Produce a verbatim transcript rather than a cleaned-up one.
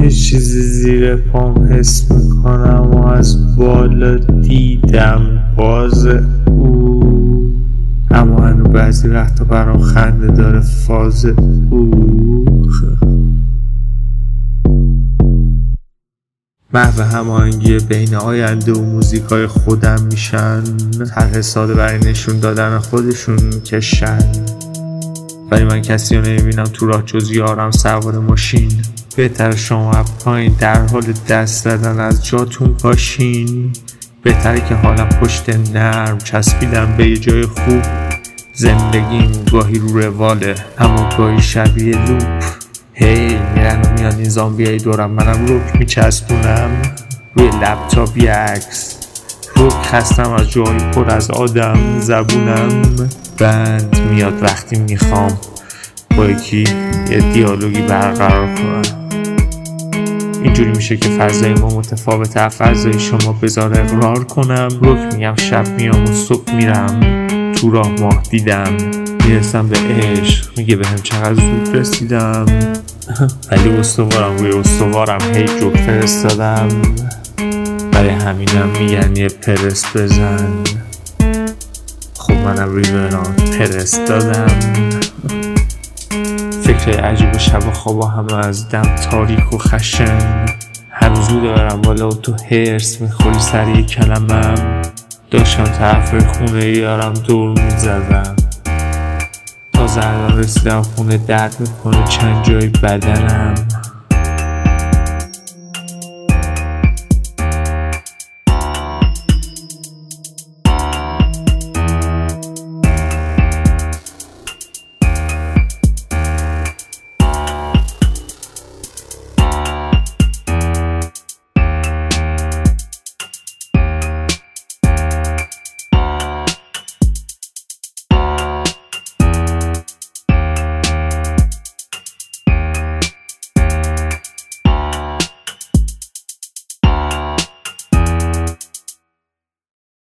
یه چیزی زیر پام حس میکنم و از بالا دیدم باز او، اما هنو بعضی وقتا برام خنده داره فاز او. محو هماهنگی بین آینده و موزیکای خودم میشن، طرح ساده برای نشون دادن خودشون میکشن، ولی من کسی رو نمیبینم تو راه جز یارم سوار ماشین. بهتر شما پایین در حال دست زدن از جاتون باشین، بهتره که حالم پشت نرم چسبیدم به یه جای خوب. زندگیم گاهی رو رواله اما گاهی شبیه لوپ. هی میرن و میان این زامبیای دورم، منم روک میچسبونم روی لپتاپ یه عکس. روک خستم از جایی پر از آدم، زبونم بند میاد وقتی میخوام با یکی یه دیالوگی برقرار کنم. اینجوری میشه که فضای ما متفاوته از فضای شما، بذار اقرار کنم. روک میگم شب میام و صبح میرم تو راه ماه دیدم، میرسم به عشق میگه بهم چقدر زود رسیدم، ولی استوارم روی استوارم هی جوک فرستادم، برای همینم میگن یه پرست بزن. خب منم روی بران پرست دادم. فکر عجیب شب و خوابا همه از دم تاریک و خشن، هم زوده برم بالا و تو هرس میخوری سر یه کلمم. داشتم طرف خونه یارم دور میزدم، تا زردان رسیدم خونه درد میکنه چند جای بدنم.